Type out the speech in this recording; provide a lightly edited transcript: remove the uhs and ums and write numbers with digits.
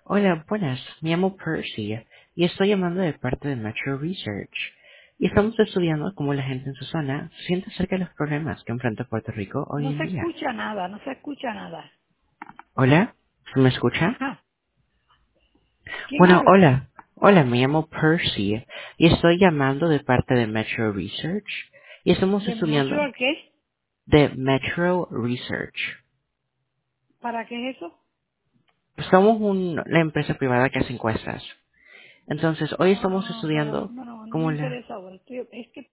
Hola, buenas. Me llamo Percy y estoy llamando de parte de Metro Research. Y estamos estudiando cómo la gente en su zona se siente acerca de los problemas que enfrenta Puerto Rico hoy No en se día. escucha nada, no se escucha nada. Hola, ¿se me escucha? Ajá. ¿Quién Bueno, habla? hola. Hola, me llamo Percy y estoy llamando de parte de Metro Research y estamos ¿De estudiando Metro qué? de Metro Research. ¿Para qué es eso? Somos una empresa privada que hace encuestas. Entonces, hoy No, no, estamos no, pero estudiando no, no, no me cómo la... interesa ahora. Es que